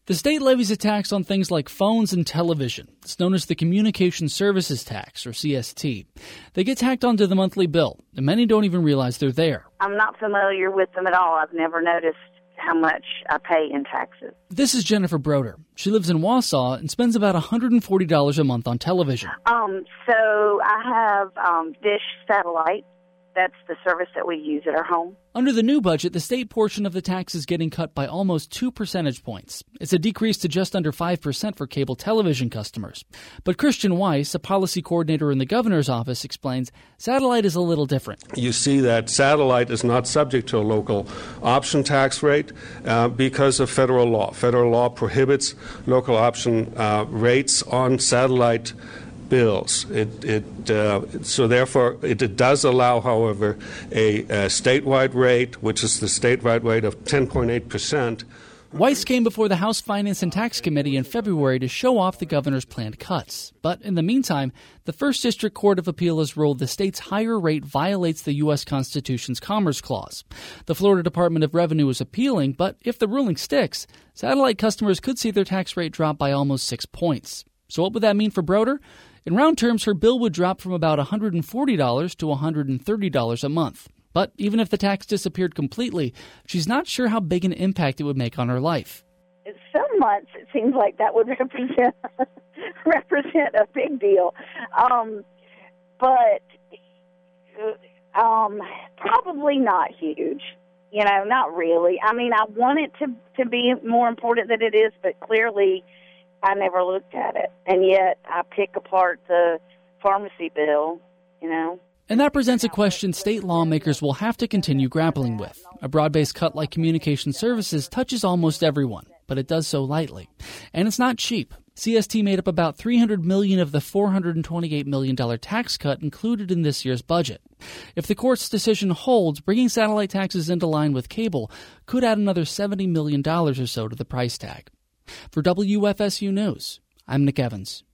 The state levies a tax on things like phones and television. It's known as the Communication Services Tax, or CST. They get tacked onto the monthly bill, and many don't even realize they're there. I'm not familiar with them at all. I've never noticed how much I pay in taxes. This is Jennifer Broder. She lives in Wausau and spends about $140 a month on television. So I have Dish Satellite. That's the service that we use at our home. Under the new budget, the state portion of the tax is getting cut by almost 2 percentage points. It's a decrease to just under 5% for cable television customers. But Christian Weiss, a policy coordinator in the governor's office, explains satellite is a little different. You see that satellite is not subject to a local option tax rate because of federal law. Federal law prohibits local option rates on satellite bills. So therefore, it does allow, however, a statewide rate, which is the statewide rate of 10.8%. Weiss came before the House Finance and Tax Committee in February to show off the governor's planned cuts. But in the meantime, the First District Court of Appeal has ruled the state's higher rate violates the U.S. Constitution's Commerce Clause. The Florida Department of Revenue is appealing, but if the ruling sticks, satellite customers could see their tax rate drop by almost 6 points. So what would that mean for Broder? In round terms, her bill would drop from about $140 to $130 a month. But even if the tax disappeared completely, she's not sure how big an impact it would make on her life. Some months it seems like that would represent a big deal. But probably not huge. Not really. I mean, I want it to be more important than it is, but clearly I never looked at it, and yet I pick apart the pharmacy bill, And that presents a question state lawmakers will have to continue grappling with. A broad-based cut like communication services touches almost everyone, but it does so lightly. And it's not cheap. CST made up about $300 million of the $428 million tax cut included in this year's budget. If the court's decision holds, bringing satellite taxes into line with cable could add another $70 million or so to the price tag. For WFSU News, I'm Nick Evans.